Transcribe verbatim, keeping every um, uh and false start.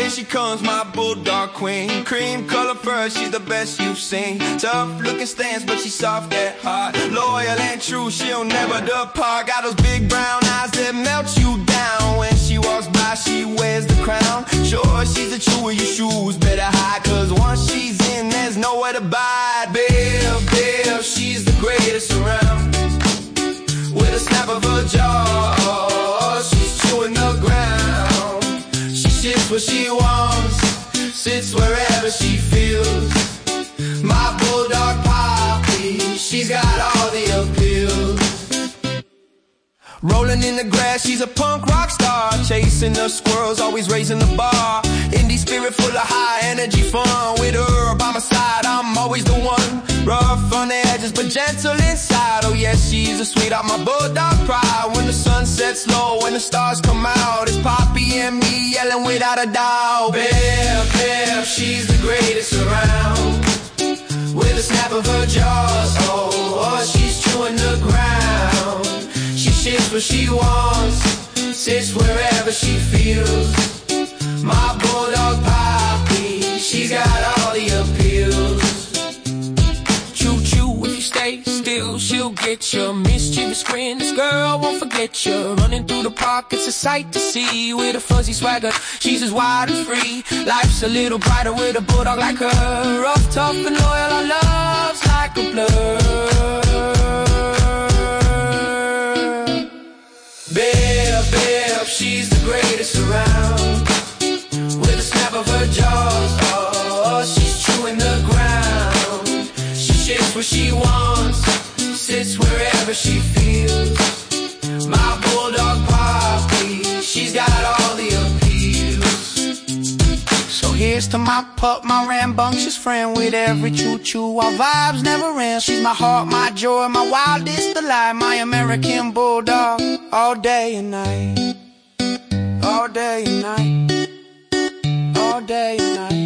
here she comes, my bulldog queen. Cream color fur, she's the best you've seen. Tough looking stance, but she's soft at heart. Loyal and true, she'll never depart. Got those big brown eyes that melt you down. When she walks by, she wears the crown. Sure, she's a chew of your shoes, better hide, cause once she's in, there's nowhere to bide. Bill, Bill, she's the greatest around. With a snap of her jaw, she's chewing the ground. She sits where she wants, sits wherever she feels. My bulldog Poppy, she's got all the appeal. Rolling in the grass, she's a punk rock star. Chasing the squirrels, always raising the bar. Indie spirit full of high energy fun. With her by my side, I'm always the one. Rough on the edges, but gentle inside. Oh yes, she's a sweetheart, my bulldog pride. When the sun sets low, when the stars come out, it's Poppy and me yelling without a doubt. Biff, Biff, she's the greatest around. With a snap of her jaws, oh, oh she's chewing the ground. She shits where she wants, sits wherever she feels. My bulldog Poppy, she's got all the appeals. Choo choo, if you stay still, she'll get you. Mischievous grin, this girl won't forget you. Running through the park, it's a sight to see. With a fuzzy swagger, she's as wild and free. Life's a little brighter with a bulldog like her. Rough, tough and loyal, our love's like a blur. Biff, Biff, she's the greatest around. With a snap of her jaws, oh, she's chewing the ground. She shits where she wants, sits wherever she feels. My bulldog Poppy, she's got all the appeals. So here's to my pup, my rambunctious friend. With every choo-choo, our vibes never end. She's my heart, my joy, my wildest delight. My American bulldog, all day and night. All day and night. All day and night.